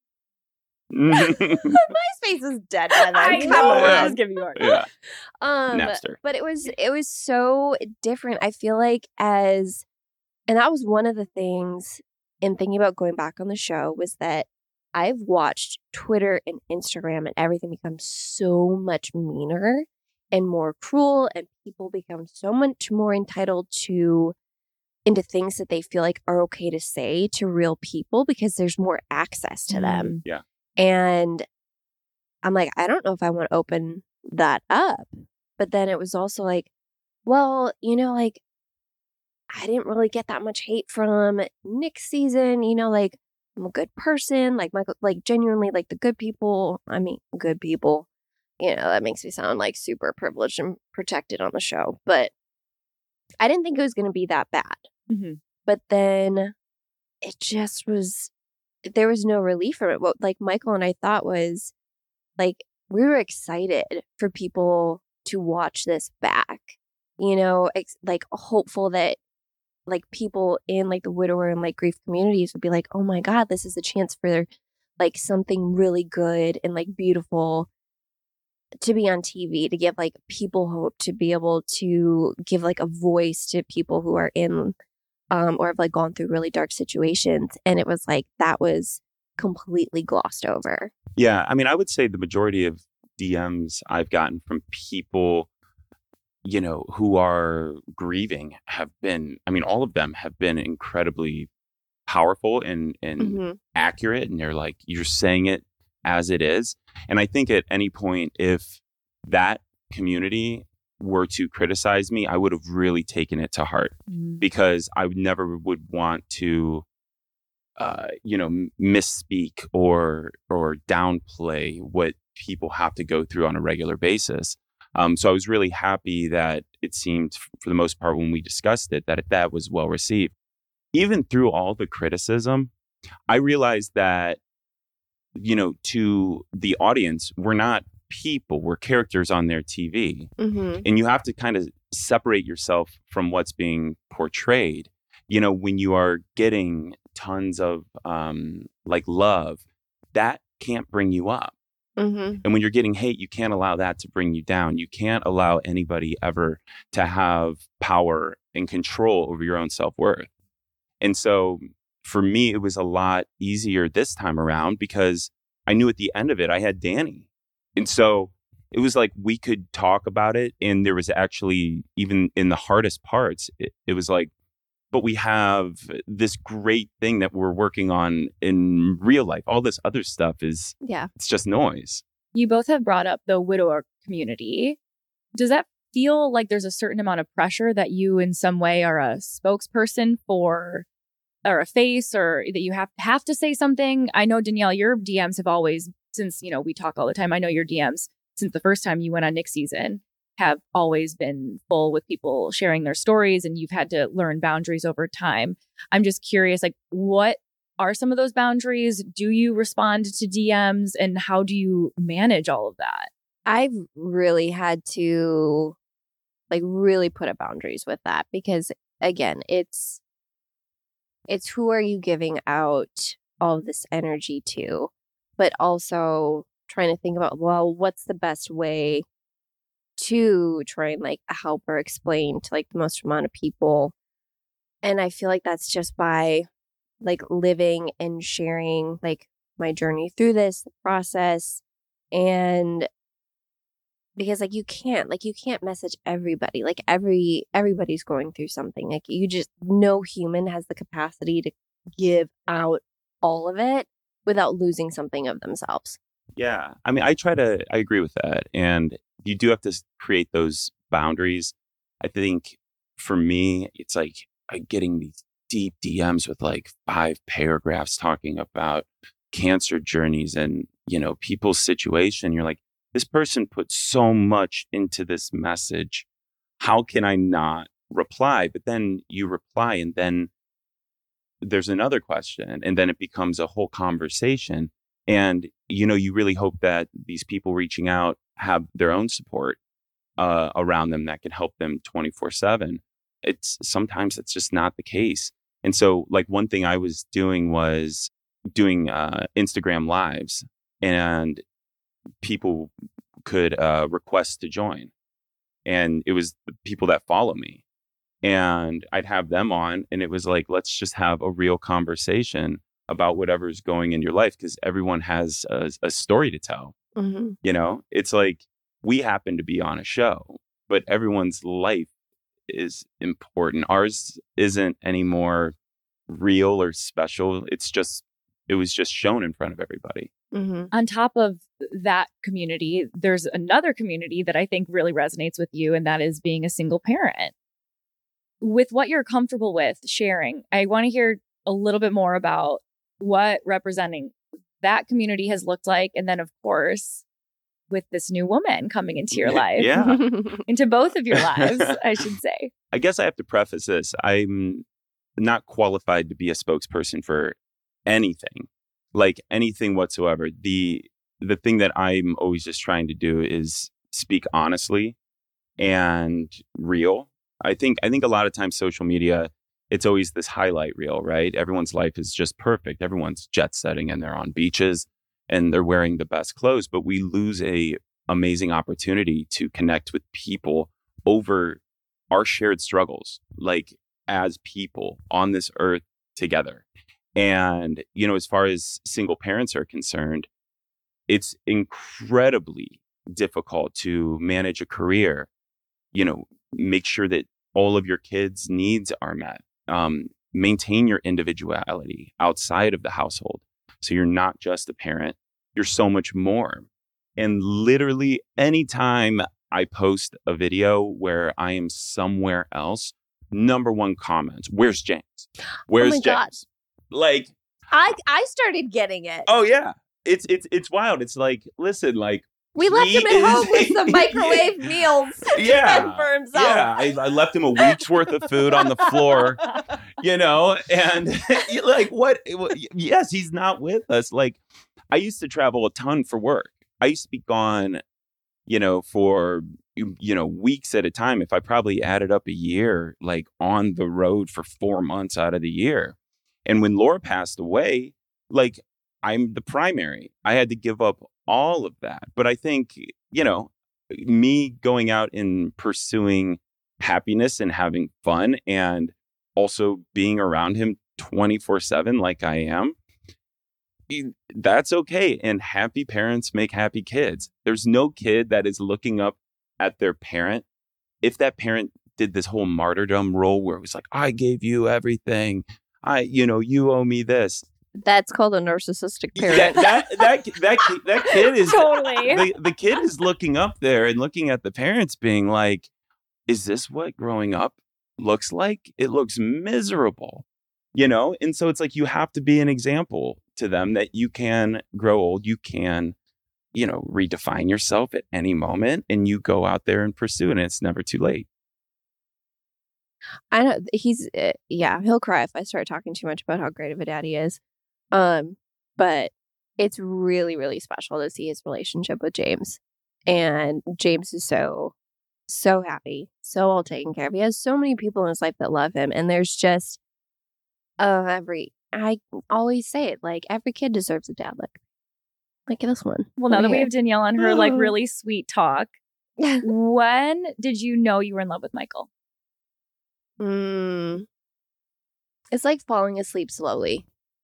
[SPEAKER 3] MySpace is dead by then.
[SPEAKER 4] I
[SPEAKER 3] Come
[SPEAKER 4] know.
[SPEAKER 3] on.
[SPEAKER 4] I was giving you a
[SPEAKER 5] Yeah.
[SPEAKER 3] Um,
[SPEAKER 5] Napster.
[SPEAKER 3] but it was it was so different. I feel like as, and that was one of the things in thinking about going back on the show was that I've watched Twitter and Instagram and everything become so much meaner and more cruel, and people become so much more entitled to into things that they feel like are okay to say to real people because there's more access to them.
[SPEAKER 5] Yeah.
[SPEAKER 3] And I'm like, I don't know if I want to open that up. But then it was also like, well, you know, like, I didn't really get that much hate from Nick's season. You know, like, I'm a good person. Like, Michael, like, genuinely, like, the good people. I mean, good people. You know, that makes me sound like super privileged and protected on the show. But I didn't think it was going to be that bad.
[SPEAKER 4] Mm-hmm.
[SPEAKER 3] But then it just was, there was no relief from it. What, like, Michael and I thought was, like, we were excited for people to watch this back, you know, ex- like, hopeful that, like, people in, like, the widower and, like, grief communities would be like, oh my God, this is a chance for, like, something really good and, like, beautiful to be on T V, to give, like, people hope, to be able to give, like, a voice to people who are in um or have, like, gone through really dark situations. And it was like that was completely glossed over.
[SPEAKER 5] Yeah. I mean, I would say the majority of D Ms I've gotten from people, you know, who are grieving have been, I mean, all of them have been incredibly powerful and, and
[SPEAKER 3] Mm-hmm.
[SPEAKER 5] accurate. And they're like, you're saying it as it is. And I think at any point, if that community were to criticize me, I would have really taken it to heart
[SPEAKER 4] Mm-hmm.
[SPEAKER 5] because I would never would want to, uh, you know, m- misspeak or or downplay what people have to go through on a regular basis. Um, so I was really happy that it seemed, for the most part, when we discussed it, that that was well received. Even through all the criticism, I realized that, you know, to the audience, we're not people, we're characters on their T V.
[SPEAKER 3] Mm-hmm.
[SPEAKER 5] And you have to kind of separate yourself from what's being portrayed. You know, when you are getting tons of um, like love, that can't bring you up.
[SPEAKER 3] Mm-hmm.
[SPEAKER 5] And when you're getting hate, you can't allow that to bring you down. You can't allow anybody ever to have power and control over your own self-worth. And so for me, it was a lot easier this time around because I knew at the end of it, I had Danny. And so it was like we could talk about it. And there was actually, even in the hardest parts, it, it was like, but we have this great thing that we're working on in real life. All this other stuff is,
[SPEAKER 3] Yeah.
[SPEAKER 5] it's just noise.
[SPEAKER 4] You both have brought up the widower community. Does that feel like there's a certain amount of pressure that you in some way are a spokesperson for, or a face, or that you have have to say something? I know, Danielle, your D Ms have always, since, you know, we talk all the time, I know your D Ms since the first time you went on Nick's season have always been full with people sharing their stories, and you've had to learn boundaries over time. I'm just curious, like, what are some of those boundaries? Do you respond to D Ms, and how do you manage all of that?
[SPEAKER 3] I've really had to, like, really put up boundaries with that because, again, it's it's who are you giving out all of this energy to, but also trying to think about, well, what's the best way to try and, like, help or explain to, like, the most amount of people. And I feel like that's just by, like, living and sharing, like, my journey through this, the process. And because, like, you can't, like, you can't message everybody. Like, every, everybody's going through something. Like, you just, no human has the capacity to give out all of it without losing something of themselves.
[SPEAKER 5] Yeah. I mean, I try to, I agree with that. And you do have to s- create those boundaries. I think for me, it's like uh, getting these deep D Ms with like five paragraphs talking about cancer journeys and, you know, people's situation. You're like, this person put so much into this message. How can I not reply? But then you reply, and then there's another question, and then it becomes a whole conversation. And, you know, you really hope that these people reaching out have their own support uh, around them that can help them twenty-four seven. It's sometimes it's just not the case. And so, like, one thing I was doing was doing uh, Instagram lives, and people could uh, request to join. And it was the people that follow me. And I'd have them on, and it was like, let's just have a real conversation about whatever's going in your life, because everyone has a, a story to tell.
[SPEAKER 3] Mm-hmm.
[SPEAKER 5] You know, it's like we happen to be on a show, but everyone's life is important. Ours isn't any more real or special. It's just, it was just shown in front of everybody.
[SPEAKER 3] Mm-hmm.
[SPEAKER 4] On top of that community, there's another community that I think really resonates with you, and that is being a single parent. With what you're comfortable with sharing, I want to hear a little bit more about what representing that community has looked like. And then, of course, with this new woman coming into your life,
[SPEAKER 5] Yeah.
[SPEAKER 4] into both of your lives, I should say.
[SPEAKER 5] I guess I have to preface this. I'm not qualified to be a spokesperson for anything, like anything whatsoever. The the thing that I'm always just trying to do is speak honestly and real. I think I think a lot of times social media, it's always this highlight reel, right? Everyone's life is just perfect. Everyone's jet setting and they're on beaches and they're wearing the best clothes, but we lose a amazing opportunity to connect with people over our shared struggles, like as people on this earth together. And, you know, as far as single parents are concerned, it's incredibly difficult to manage a career, you know, make sure that all of your kids' needs are met, um, maintain your individuality outside of the household. So you're not just a parent, you're so much more. And literally anytime I post a video where I am somewhere else, number one comment, where's James? Where's
[SPEAKER 3] oh my God.
[SPEAKER 5] James? Like,
[SPEAKER 3] I I started getting it.
[SPEAKER 5] oh yeah, it's it's it's wild. It's like, listen, like
[SPEAKER 3] we left
[SPEAKER 5] he
[SPEAKER 3] him at
[SPEAKER 5] is-
[SPEAKER 3] home with some microwave meals
[SPEAKER 5] yeah,
[SPEAKER 3] to fend for himself.
[SPEAKER 5] yeah. I, I left him a week's worth of food on the floor, you know, and like what? Yes, he's not with us. Like, I used to travel a ton for work. I used to be gone, you know, for you know weeks at a time. If I probably added up a year, like on the road for four months out of the year. And when Laura passed away, like I'm the primary. I had to give up all of that. But I think, you know, me going out and pursuing happiness and having fun and also being around him twenty-four seven like I am, that's okay. And happy parents make happy kids. There's no kid that is looking up at their parent. If that parent did this whole martyrdom role where it was like, I gave you everything. I, you know, you owe me this.
[SPEAKER 3] That's called a narcissistic
[SPEAKER 5] That
[SPEAKER 3] parent.
[SPEAKER 5] that that that, ki- that kid is
[SPEAKER 4] Totally.
[SPEAKER 5] the, the kid is looking up there and looking at the parents being like, is this what growing up looks like? It looks miserable, you know? And so it's like, you have to be an example to them that you can grow old. You can, you know, redefine yourself at any moment, and you go out there and pursue it, and it's never too late.
[SPEAKER 3] I know he's uh, yeah, he'll cry if I start talking too much about how great of a dad he is. Um, but it's really, really special to see his relationship with James. And James is so, so happy, so well taken care of. He has so many people in his life that love him. And there's just uh every I always say it, like every kid deserves a dad like like this one.
[SPEAKER 4] Well, now
[SPEAKER 3] over
[SPEAKER 4] that we
[SPEAKER 3] here.
[SPEAKER 4] have Danielle on her like really sweet talk, when did you know you were in love with Michael?
[SPEAKER 3] Mm. It's like falling asleep slowly.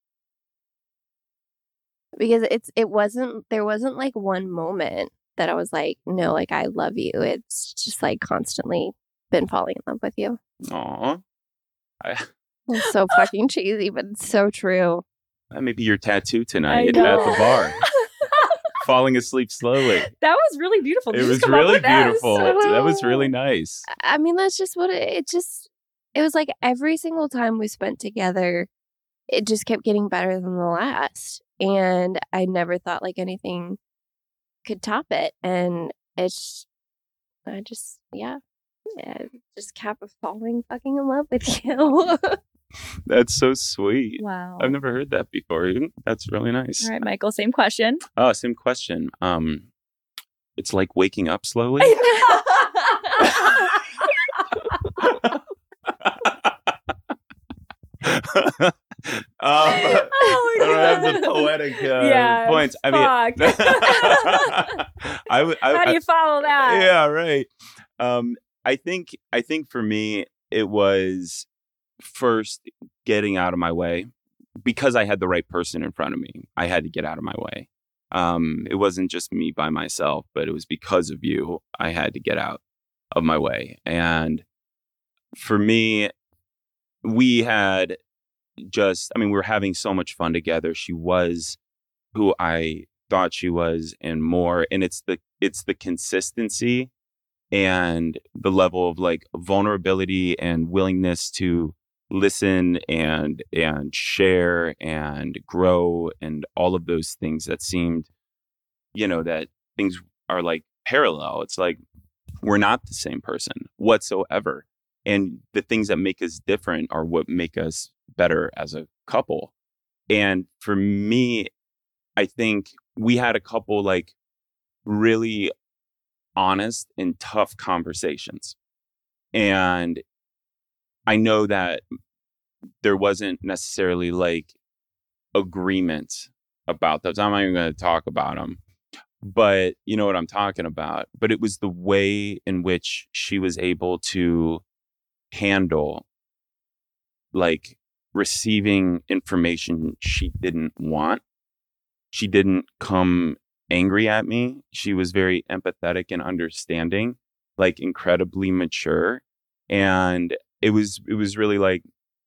[SPEAKER 3] Because it's it wasn't there wasn't like one moment that I was like, no, like I love you. It's just like constantly been falling in love with you.
[SPEAKER 5] Aw. I,
[SPEAKER 3] It's so fucking cheesy, but it's so true.
[SPEAKER 5] that may be your tattoo tonight
[SPEAKER 4] I
[SPEAKER 5] at
[SPEAKER 4] know.
[SPEAKER 5] the bar. falling asleep slowly.
[SPEAKER 4] That was really beautiful. Did
[SPEAKER 5] It
[SPEAKER 4] you
[SPEAKER 5] was
[SPEAKER 4] just come up
[SPEAKER 5] really
[SPEAKER 4] with that?
[SPEAKER 5] beautiful.
[SPEAKER 3] So-
[SPEAKER 5] That was really nice.
[SPEAKER 3] I mean, that's just what it, it just, it was like every single time we spent together, it just kept getting better than the last. And I never thought like anything could top it. And it's, I just, yeah, yeah just kept falling fucking in love with you.
[SPEAKER 5] That's so sweet.
[SPEAKER 4] Wow.
[SPEAKER 5] I've never heard that before. That's really nice.
[SPEAKER 4] All right, Michael, same question.
[SPEAKER 5] Oh, same question. Um, it's like waking up slowly. um,
[SPEAKER 4] Oh
[SPEAKER 5] I don't have the poetic uh,
[SPEAKER 4] Yeah,
[SPEAKER 5] points. I mean, I, w- I,
[SPEAKER 4] How do
[SPEAKER 5] I-
[SPEAKER 4] you follow that?
[SPEAKER 5] yeah, right. Um, I think I think for me it was first getting out of my way because I had the right person in front of me. I had to get out of my way. Um, it wasn't just me by myself, but it was because of you. I had to get out of my way. And for me, we had just, I mean, we were having so much fun together. She was who I thought she was and more. And it's the, it's the consistency and the level of like vulnerability and willingness to listen and, and share and grow and all of those things that seemed, you know, that things are like parallel. It's like, we're not the same person whatsoever. And the things that make us different are what make us better as a couple. And for me, I think we had a couple like really honest and tough conversations. And I know that there wasn't necessarily like agreement about those. I'm not even going to talk about them, but you know what I'm talking about. But it was the way in which she was able to handle like receiving information she didn't want. She didn't come angry at me. She was very empathetic and understanding, like incredibly mature. And it was it was really like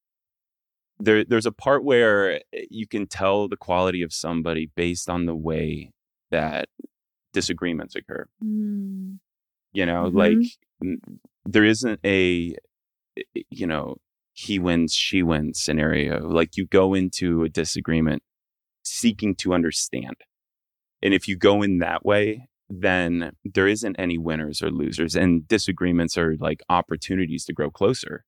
[SPEAKER 5] there there's a part where you can tell the quality of somebody based on the way that disagreements occur.
[SPEAKER 4] Mm.
[SPEAKER 5] You know,
[SPEAKER 4] Mhm.
[SPEAKER 5] like n- there isn't a, you know, he wins, she wins scenario. Like you go into a disagreement seeking to understand. And if you go in that way, then there isn't any winners or losers. And disagreements are like opportunities to grow closer.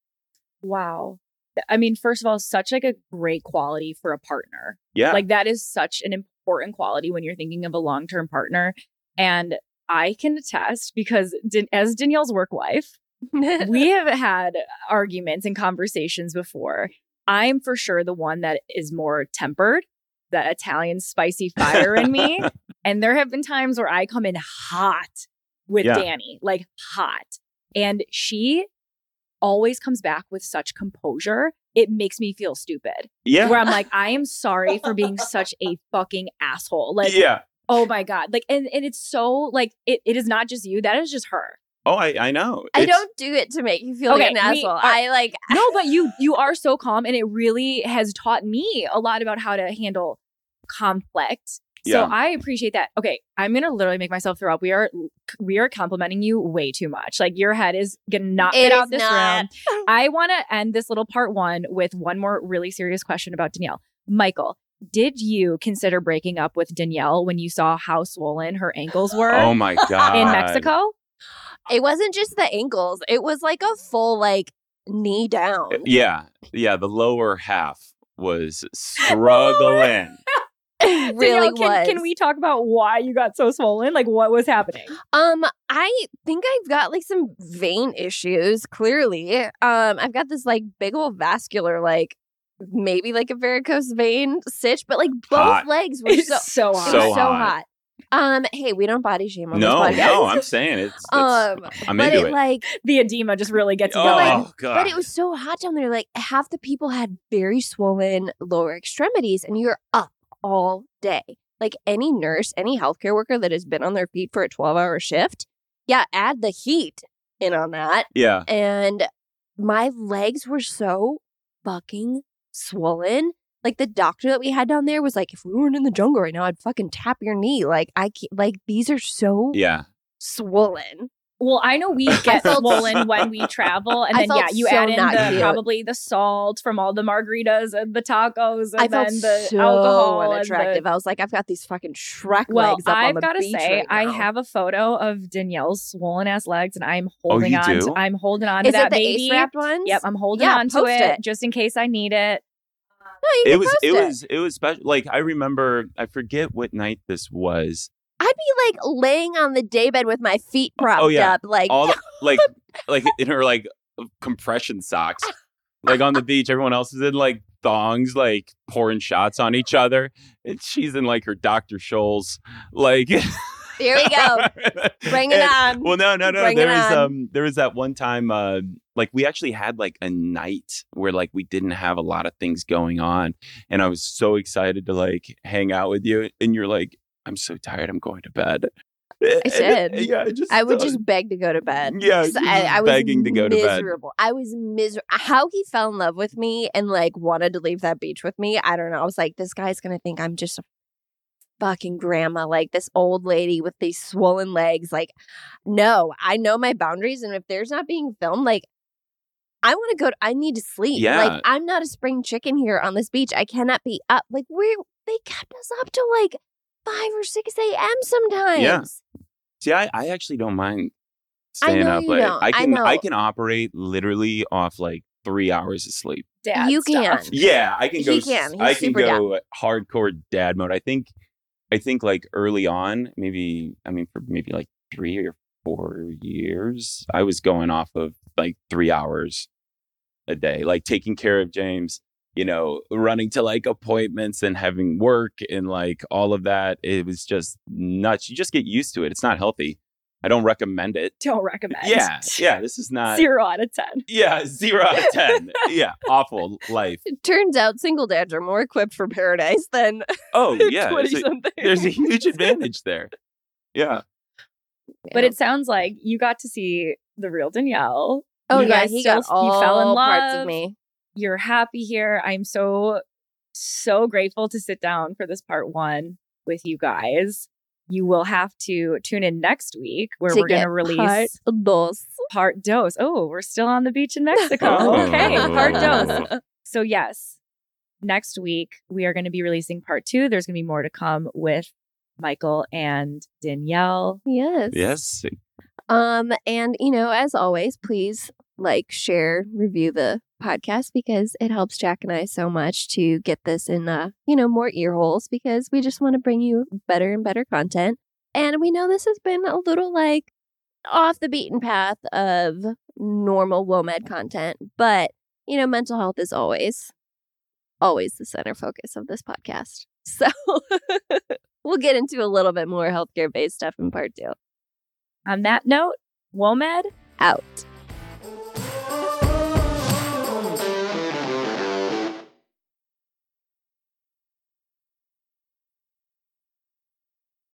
[SPEAKER 4] Wow. I mean, first of all, such like a great quality for a partner.
[SPEAKER 5] Yeah.
[SPEAKER 4] Like that is such an important quality when you're thinking of a long-term partner. And I can attest because Dan- as Danielle's work wife, we have had arguments and conversations before. I'm for sure the one that is more tempered, that Italian spicy fire in me. And there have been times where I come in hot with
[SPEAKER 5] Yeah.
[SPEAKER 4] Danny, like hot. And she always comes back with such composure. It makes me feel stupid.
[SPEAKER 5] yeah.
[SPEAKER 4] Where I'm like, I am sorry for being such a fucking asshole. Like,
[SPEAKER 5] yeah.
[SPEAKER 4] oh my God. Like, and, and it's so like, it, it is not just you. That is just her.
[SPEAKER 5] Oh, I, I know.
[SPEAKER 3] I
[SPEAKER 5] It's-
[SPEAKER 3] don't do it to make you feel
[SPEAKER 4] Okay,
[SPEAKER 3] like an
[SPEAKER 4] we
[SPEAKER 3] asshole.
[SPEAKER 4] are-
[SPEAKER 3] I like,
[SPEAKER 4] No, but you you are so calm, and it really has taught me a lot about how to handle conflict. So
[SPEAKER 5] Yeah.
[SPEAKER 4] I appreciate that. Okay, I'm gonna literally make myself throw up. We are we are complimenting you way too much. Like your head is gonna not
[SPEAKER 3] It
[SPEAKER 4] fit
[SPEAKER 3] is
[SPEAKER 4] out this
[SPEAKER 3] not.
[SPEAKER 4] room. I want to end this little part one with one more really serious question about Danielle. Michael, did you consider breaking up with Danielle when you saw how swollen her ankles were
[SPEAKER 5] Oh my God.
[SPEAKER 4] in Mexico?
[SPEAKER 3] it wasn't just the ankles. It was like a full like knee down.
[SPEAKER 5] Yeah. Yeah. The lower half was struggling.
[SPEAKER 3] It really
[SPEAKER 4] Danielle, can,
[SPEAKER 3] was.
[SPEAKER 4] can we talk about why you got so swollen? Like what was happening?
[SPEAKER 3] Um, I think I've got like some vein issues, clearly. Um, I've got this like big old vascular, like maybe like a varicose vein stitch, but like both
[SPEAKER 5] Hot.
[SPEAKER 3] legs were
[SPEAKER 4] It's
[SPEAKER 3] so,
[SPEAKER 4] so
[SPEAKER 3] it
[SPEAKER 4] hot.
[SPEAKER 3] was
[SPEAKER 5] So
[SPEAKER 3] so
[SPEAKER 5] hot.
[SPEAKER 3] hot. Um, hey, we don't body shame on
[SPEAKER 5] no,
[SPEAKER 3] this podcast.
[SPEAKER 5] no, I'm saying it's, it's
[SPEAKER 3] um,
[SPEAKER 5] I'm
[SPEAKER 3] but
[SPEAKER 5] into
[SPEAKER 3] it,
[SPEAKER 5] it.
[SPEAKER 3] like,
[SPEAKER 4] The edema just really gets you
[SPEAKER 5] oh,
[SPEAKER 4] going.
[SPEAKER 5] God.
[SPEAKER 3] but it was so hot down there. Like half the people had very swollen lower extremities, and you're up all day. Like any nurse, any healthcare worker that has been on their feet for a twelve hour shift, yeah, add the heat in on that.
[SPEAKER 5] Yeah.
[SPEAKER 3] And my legs were so fucking swollen. Like the doctor that we had down there was like, if we weren't in the jungle right now, I'd fucking tap your knee. Like I can't, like these are so
[SPEAKER 5] Yeah.
[SPEAKER 3] swollen.
[SPEAKER 4] Well, I know we get
[SPEAKER 3] felt-
[SPEAKER 4] swollen when we travel, and
[SPEAKER 3] I
[SPEAKER 4] then
[SPEAKER 3] felt
[SPEAKER 4] yeah, you
[SPEAKER 3] so
[SPEAKER 4] add in
[SPEAKER 3] not
[SPEAKER 4] the
[SPEAKER 3] cute.
[SPEAKER 4] probably the salt from all the margaritas and the tacos, and
[SPEAKER 3] I felt
[SPEAKER 4] then the
[SPEAKER 3] so
[SPEAKER 4] alcohol and
[SPEAKER 3] unattractive.
[SPEAKER 4] the-
[SPEAKER 3] I was like, I've got these fucking Shrek
[SPEAKER 4] Well,
[SPEAKER 3] legs up on
[SPEAKER 4] I've
[SPEAKER 3] the
[SPEAKER 4] got to
[SPEAKER 3] beach
[SPEAKER 4] say,
[SPEAKER 3] right
[SPEAKER 4] I
[SPEAKER 3] now.
[SPEAKER 4] have a photo of Danielle's swollen ass legs, and I'm holding
[SPEAKER 5] you
[SPEAKER 4] on.
[SPEAKER 5] do?
[SPEAKER 4] To, I'm holding on to
[SPEAKER 3] Is
[SPEAKER 4] that
[SPEAKER 3] it the
[SPEAKER 4] baby.
[SPEAKER 3] ace wrapped ones?
[SPEAKER 4] Yep, I'm holding
[SPEAKER 3] Yeah,
[SPEAKER 4] on to
[SPEAKER 3] post
[SPEAKER 4] it,
[SPEAKER 3] it.
[SPEAKER 4] just in case I need it.
[SPEAKER 3] No, you
[SPEAKER 5] It
[SPEAKER 3] can
[SPEAKER 5] was
[SPEAKER 3] post
[SPEAKER 5] it was it was special. Like I remember, I forget what night this was.
[SPEAKER 3] I'd be like laying on the daybed with my feet propped
[SPEAKER 5] Oh, yeah.
[SPEAKER 3] up, like
[SPEAKER 5] All the, like like in her like compression socks, like on the beach. Everyone else is in like thongs, like pouring shots on each other, and she's in like her Doctor Scholl's, like.
[SPEAKER 3] here we go. Bring it
[SPEAKER 5] And-
[SPEAKER 3] on.
[SPEAKER 5] Well, no, no, no.
[SPEAKER 3] Bring
[SPEAKER 5] there
[SPEAKER 3] it
[SPEAKER 5] was
[SPEAKER 3] on.
[SPEAKER 5] um, there was that one time, uh, like we actually had like a night where like we didn't have a lot of things going on, and I was so excited to like hang out with you, and you're like, I'm so tired, I'm going to bed.
[SPEAKER 3] I should.
[SPEAKER 5] Yeah, I just
[SPEAKER 3] I would
[SPEAKER 5] uh,
[SPEAKER 3] just beg to go to bed.
[SPEAKER 5] Yeah,
[SPEAKER 3] 'Cause
[SPEAKER 5] just
[SPEAKER 3] I, I was
[SPEAKER 5] begging to go to bed.
[SPEAKER 3] miserable. I was miserable. How he fell in love with me and like wanted to leave that beach with me, I don't know. I was like, this guy's gonna think I'm just a fucking grandma, like this old lady with these swollen legs. Like, no, I know my boundaries, and if there's not being filmed, like, I want to go. To, I need to sleep.
[SPEAKER 5] Yeah.
[SPEAKER 3] Like, I'm not a spring chicken here on this beach. I cannot be up. Like, we they kept us up till like five or six a.m. sometimes.
[SPEAKER 5] Yeah. See, I, I actually don't mind
[SPEAKER 3] I
[SPEAKER 5] staying
[SPEAKER 3] know
[SPEAKER 5] up
[SPEAKER 3] you
[SPEAKER 5] late.
[SPEAKER 3] don't.
[SPEAKER 5] I
[SPEAKER 3] I
[SPEAKER 5] can
[SPEAKER 3] know.
[SPEAKER 5] I can operate literally off like three hours of sleep.
[SPEAKER 4] Dad
[SPEAKER 3] You
[SPEAKER 4] stuff.
[SPEAKER 3] can.
[SPEAKER 5] Yeah, I can go.
[SPEAKER 3] He
[SPEAKER 5] s-
[SPEAKER 3] can. He's
[SPEAKER 5] I can
[SPEAKER 3] super
[SPEAKER 5] go hardcore dad mode. I think. I think like early on, maybe. I mean, for maybe like three or four years, I was going off of like three hours a day, like taking care of James. You know, running to like appointments and having work and like all of that. It was just nuts. You just get used to it. It's not healthy. I don't recommend it.
[SPEAKER 4] Don't recommend.
[SPEAKER 5] Yeah, yeah. This is not.
[SPEAKER 4] Zero out of ten.
[SPEAKER 5] Yeah, zero out of ten. Yeah, awful life.
[SPEAKER 3] It turns out single dads are more equipped for paradise than
[SPEAKER 5] Oh yeah,
[SPEAKER 3] twenty
[SPEAKER 5] it's a-
[SPEAKER 3] something.
[SPEAKER 5] there's a huge advantage there. Yeah.
[SPEAKER 4] But it sounds like you got to see the real Danielle.
[SPEAKER 3] Oh
[SPEAKER 4] you
[SPEAKER 3] yeah,
[SPEAKER 4] guys
[SPEAKER 3] he
[SPEAKER 4] still-
[SPEAKER 3] got all
[SPEAKER 4] you fell in
[SPEAKER 3] parts
[SPEAKER 4] love.
[SPEAKER 3] of me.
[SPEAKER 4] You're happy here. I'm so, so grateful to sit down for this part one with you guys. You will have to tune in next week where
[SPEAKER 3] To
[SPEAKER 4] we're going
[SPEAKER 3] get
[SPEAKER 4] to release
[SPEAKER 3] part dos.
[SPEAKER 4] part dos. Oh, we're still on the beach in Mexico.
[SPEAKER 5] Oh.
[SPEAKER 4] Okay, part dos. So, yes, next week we are going to be releasing part two. There's going to be more to come with Michael and Danielle.
[SPEAKER 3] Yes.
[SPEAKER 5] Yes.
[SPEAKER 3] Um, and you know, as always, please like, share, review the podcast because it helps Jack and I so much to get this in, uh, you know, more ear holes because we just want to bring you better and better content. And we know this has been a little like off the beaten path of normal WOMED content, but you know, mental health is always, always the center focus of this podcast. So we'll get into a little bit more healthcare based stuff in part two.
[SPEAKER 4] On that note, WOMED
[SPEAKER 3] Out.